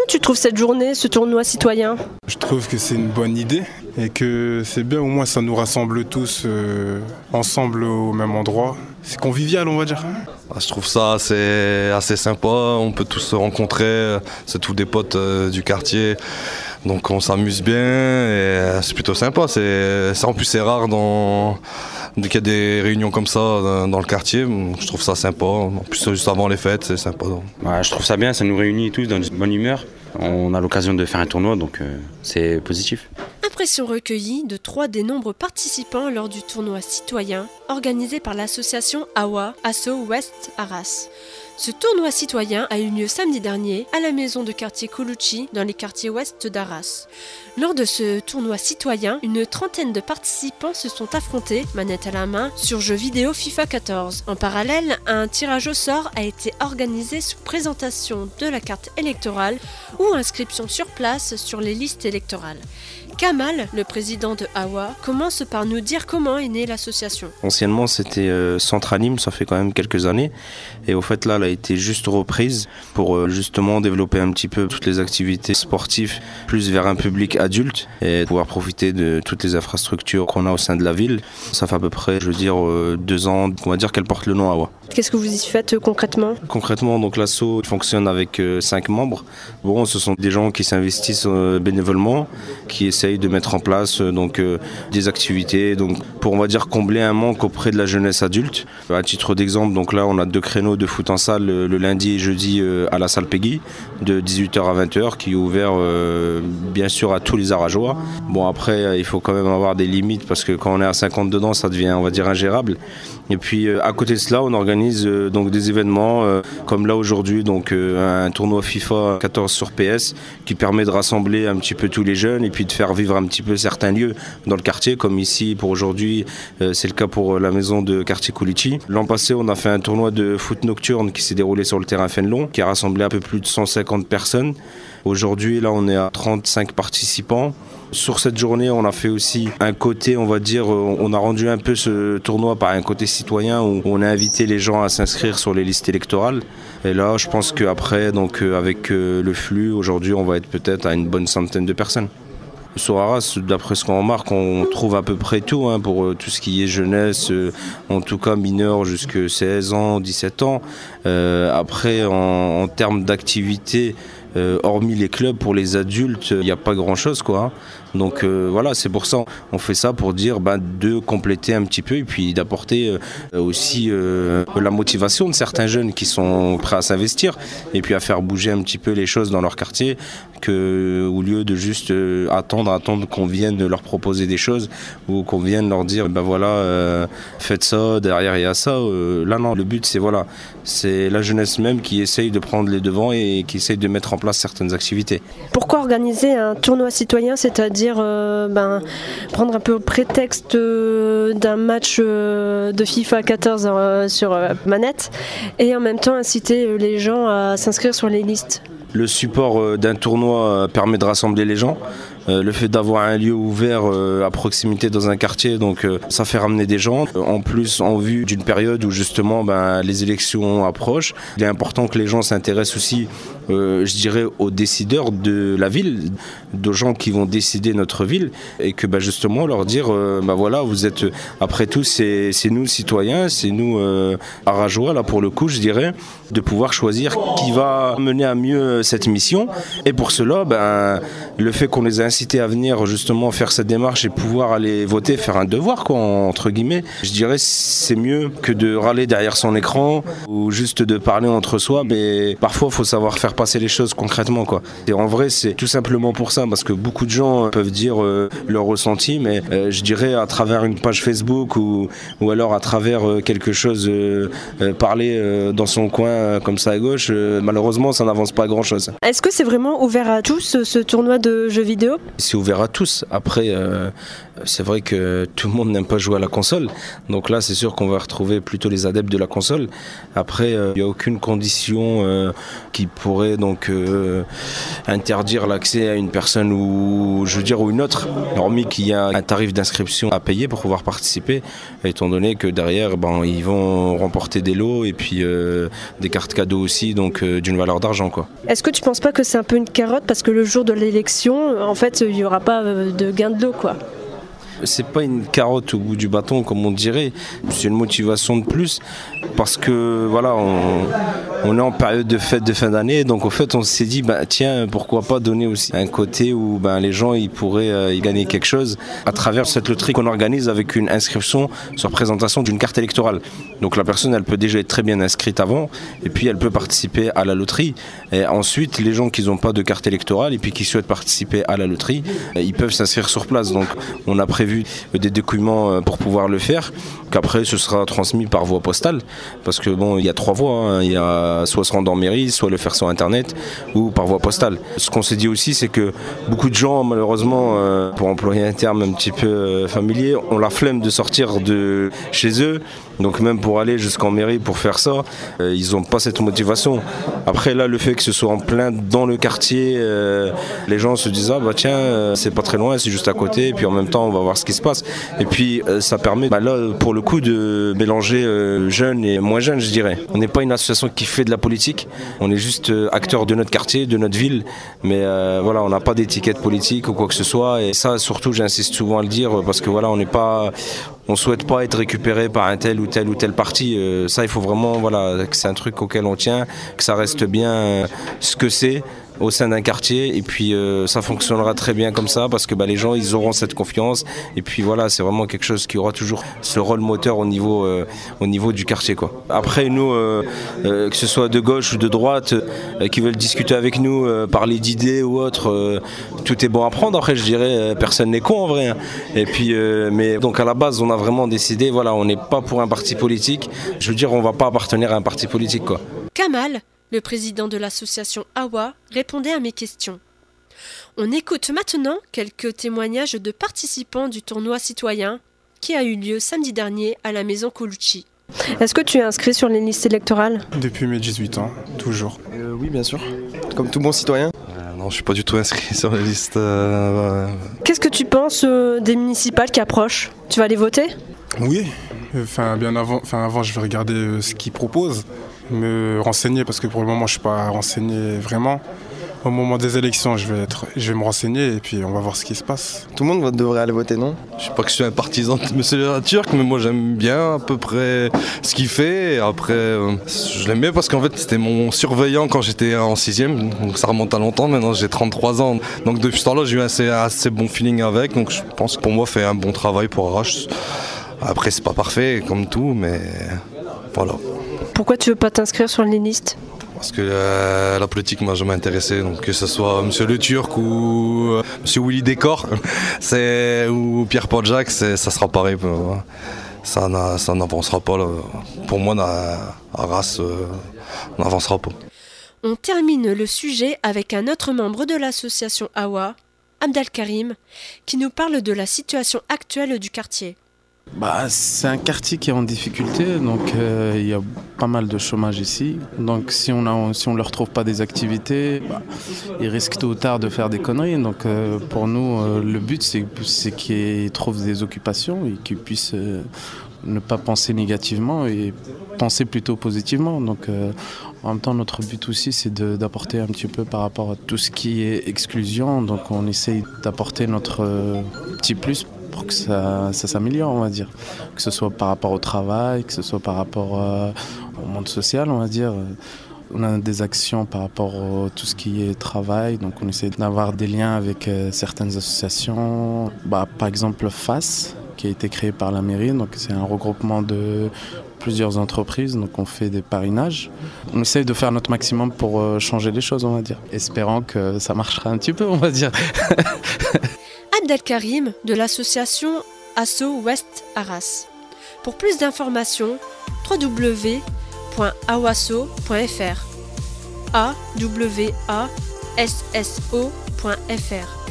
tu trouves cette journée, ce tournoi citoyen ? Je trouve que c'est une bonne idée et que c'est bien, au moins ça nous rassemble tous ensemble au même endroit. C'est convivial, on va dire. Je trouve ça assez sympa, on peut tous se rencontrer, c'est tous des potes du quartier. Donc on s'amuse bien et c'est plutôt sympa. En plus c'est rare qu'il y a des réunions comme ça dans le quartier. Je trouve ça sympa. En plus juste avant les fêtes, c'est sympa. Ouais, je trouve ça bien, ça nous réunit tous dans une bonne humeur. On a l'occasion de faire un tournoi, donc c'est positif. Impression recueillie de 3 des nombreux participants lors du tournoi citoyen organisé par l'association AWA, Asso West Arras. Ce tournoi citoyen a eu lieu samedi dernier à la maison de quartier Colucci dans les quartiers ouest d'Arras. Lors de ce tournoi citoyen, une trentaine de participants se sont affrontés, manette à la main, sur jeux vidéo FIFA 14. En parallèle, un tirage au sort a été organisé sous présentation de la carte électorale ou inscription sur place sur les listes électorales. Kamal, le président de AWA, commence par nous dire comment est née l'association. Anciennement, c'était Centranim, ça fait quand même quelques années. Et au fait, là, elle a été juste reprise pour justement développer un petit peu toutes les activités sportives, plus vers un public adulte et pouvoir profiter de toutes les infrastructures qu'on a au sein de la ville. Ça fait à peu près, 2 ans, on va dire qu'elle porte le nom AWA. Qu'est-ce que vous y faites concrètement ? Concrètement, donc l'asso fonctionne avec 5 membres. Bon, ce sont des gens qui s'investissent bénévolement, qui essayent de mettre en place des activités pour, on va dire, combler un manque auprès de la jeunesse adulte. À titre d'exemple, donc là on a 2 créneaux de foot en salle le lundi et jeudi à la salle Peggy de 18h à 20h qui est ouvert bien sûr à tous les Arageois. Bon, après il faut quand même avoir des limites parce que quand on est à 50 dedans ça devient, on va dire, ingérable. Et puis à côté de cela on organise donc des événements comme là aujourd'hui, un tournoi FIFA 14 sur PS qui permet de rassembler un petit peu tous les jeunes et puis de faire vivre un petit peu certains lieux dans le quartier, comme ici pour aujourd'hui, c'est le cas pour la maison de quartier Colucci. L'an passé, on a fait un tournoi de foot nocturne qui s'est déroulé sur le terrain Fénelon, qui a rassemblé un peu plus de 150 personnes. Aujourd'hui, là, on est à 35 participants. Sur cette journée, on a fait aussi un côté, on va dire, on a rendu un peu ce tournoi par un côté citoyen où on a invité les gens à s'inscrire sur les listes électorales. Et là, je pense qu'après, avec le flux, aujourd'hui, on va être peut-être à une bonne centaine de personnes. Sur Arras, d'après ce qu'on remarque, on trouve à peu près tout pour tout ce qui est jeunesse, en tout cas mineurs jusqu'à 16 ans, 17 ans. Après, en termes d'activité, hormis les clubs pour les adultes, il n'y a pas grand-chose, quoi. Donc voilà, c'est pour ça on fait ça pour dire de compléter un petit peu et puis d'apporter aussi la motivation de certains jeunes qui sont prêts à s'investir et puis à faire bouger un petit peu les choses dans leur quartier au lieu de juste attendre qu'on vienne leur proposer des choses ou qu'on vienne leur dire faites ça, derrière il y a ça. Là non, le but c'est la jeunesse même qui essaye de prendre les devants et qui essaye de mettre en place certaines activités. Pourquoi organiser un tournoi citoyen, c'est-à-dire prendre un peu prétexte d'un match de FIFA 14 sur manette et en même temps inciter les gens à s'inscrire sur les listes? Le support d'un tournoi permet de rassembler les gens. Le fait d'avoir un lieu ouvert à proximité dans un quartier, ça fait ramener des gens. En plus, en vue d'une période où justement les élections approchent, il est important que les gens s'intéressent aussi, je dirais, aux décideurs de la ville, aux gens qui vont décider notre ville, et que justement leur dire, vous êtes, après tout, c'est nous citoyens, c'est nous Arageois, là pour le coup, je dirais, de pouvoir choisir qui va mener à mieux cette mission. Et pour cela, le fait qu'on les a incités à venir justement faire cette démarche et pouvoir aller voter, faire un devoir entre guillemets, je dirais c'est mieux que de râler derrière son écran ou juste de parler entre soi. Mais parfois il faut savoir faire passer les choses concrètement, quoi. Et en vrai c'est tout simplement pour ça, parce que beaucoup de gens peuvent dire leur ressenti, mais je dirais à travers une page Facebook ou alors à travers quelque chose, parler dans son coin comme ça à gauche, malheureusement ça n'avance pas grand chose. Est-ce que c'est vraiment ouvert à tous ce tournoi de jeux vidéo ? C'est ouvert à tous. Après, c'est vrai que tout le monde n'aime pas jouer à la console. Donc là, c'est sûr qu'on va retrouver plutôt les adeptes de la console. Après, il n'y a aucune condition qui pourrait pourrait donc interdire l'accès à une personne ou une autre, hormis qu'il y a un tarif d'inscription à payer pour pouvoir participer, étant donné que derrière ils vont remporter des lots et puis des cartes cadeaux aussi, donc d'une valeur d'argent, quoi. Est-ce que tu penses pas que c'est un peu une carotte parce que le jour de l'élection, en fait, il n'y aura pas de gain de lot, quoi? C'est pas une carotte au bout du bâton, comme on dirait, c'est une motivation de plus, parce que voilà, on est en période de fête de fin d'année, donc au fait on s'est dit tiens, pourquoi pas donner aussi un côté où les gens ils pourraient y gagner quelque chose à travers cette loterie qu'on organise avec une inscription sur présentation d'une carte électorale. Donc la personne elle peut déjà être très bien inscrite avant et puis elle peut participer à la loterie, et ensuite les gens qui n'ont pas de carte électorale et puis qui souhaitent participer à la loterie, ils peuvent s'inscrire sur place. Donc on a prévu des documents pour pouvoir le faire, qu'après ce sera transmis par voie postale, parce que il y a 3 voies, il y a soit se rendre en mairie, soit le faire sur internet ou par voie postale. Ce qu'on s'est dit aussi, c'est que beaucoup de gens malheureusement, pour employer un terme un petit peu familier, ont la flemme de sortir de chez eux, donc même pour aller jusqu'en mairie pour faire ça, ils n'ont pas cette motivation. Après là, le fait que ce soit en plein dans le quartier, les gens se disent tiens, c'est pas très loin, c'est juste à côté, et puis en même temps on va voir ce qui se passe, et puis ça permet là pour le coup de mélanger jeunes et moins jeunes, je dirais. On n'est pas une association qui fait de la politique, on est juste acteur de notre quartier, de notre ville, mais voilà, on n'a pas d'étiquette politique ou quoi que ce soit, et ça surtout j'insiste souvent à le dire, parce que voilà, on souhaite pas être récupéré par un tel ou tel parti. Ça, il faut vraiment, que c'est un truc auquel on tient, que ça reste bien ce que c'est au sein d'un quartier, et puis ça fonctionnera très bien comme ça, parce que les gens ils auront cette confiance, et puis voilà, c'est vraiment quelque chose qui aura toujours ce rôle moteur au niveau du quartier, quoi. Après nous, que ce soit de gauche ou de droite, qui veulent discuter avec nous, parler d'idées ou autre, tout est bon à prendre. Après je dirais, personne n'est con en vrai, hein. Et puis mais donc à la base on a vraiment décidé, on n'est pas pour un parti politique, je veux dire on va pas appartenir à un parti politique, quoi. Kamal, le président de l'association AWA, répondait à mes questions. On écoute maintenant quelques témoignages de participants du tournoi citoyen qui a eu lieu samedi dernier à la maison Colucci. Est-ce que tu es inscrit sur les listes électorales ? Depuis mes 18 ans, toujours. Oui, bien sûr, comme tout bon citoyen. Non, je suis pas du tout inscrit sur les listes. Qu'est-ce que tu penses des municipales qui approchent ? Tu vas les voter ? Oui, bien avant je vais regarder ce qu'ils proposent, me renseigner, parce que pour le moment je suis pas renseigné vraiment. Au moment des élections, je vais me renseigner et puis on va voir ce qui se passe. Tout le monde devrait aller voter, non ? Je sais pas que je suis un partisan de M. Turc, mais moi j'aime bien à peu près ce qu'il fait. Et après, je l'aime bien parce qu'en fait c'était mon surveillant quand j'étais en 6e, donc ça remonte à longtemps. Maintenant j'ai 33 ans, donc depuis ce temps-là j'ai eu assez bon feeling avec. Donc je pense que pour moi il fait un bon travail pour Arras. Après c'est pas parfait comme tout, mais voilà. Pourquoi tu veux pas t'inscrire sur les listes ? Parce que la politique m'a jamais intéressé, donc que ce soit M. Le Turc ou M. Willy Décor ou Pierre-Paul Jacques, ça sera pareil. Ça n'avancera pas. Là. Pour moi, Arras n'avancera pas. On termine le sujet avec un autre membre de l'association AWA, Abdelkarim, qui nous parle de la situation actuelle du quartier. C'est un quartier qui est en difficulté, donc il y a pas mal de chômage ici. Donc si on ne leur trouve pas des activités, ils risquent tôt ou tard de faire des conneries. Donc pour nous, le but c'est qu'ils trouvent des occupations et qu'ils puissent ne pas penser négativement et penser plutôt positivement. Donc en même temps, notre but aussi c'est d'apporter un petit peu par rapport à tout ce qui est exclusion. Donc on essaye d'apporter notre petit plus pour que ça s'améliore, on va dire. Que ce soit par rapport au travail, que ce soit par rapport au monde social, on va dire. On a des actions par rapport à tout ce qui est travail, donc on essaie d'avoir des liens avec certaines associations. Par exemple, FAS, qui a été créé par la mairie, donc c'est un regroupement de plusieurs entreprises, donc on fait des parrainages. On essaye de faire notre maximum pour changer les choses, on va dire. Espérant que ça marchera un petit peu, on va dire. Abdelkarim de l'association Asso West Arras. Pour plus d'informations, www.awasso.fr awassso.fr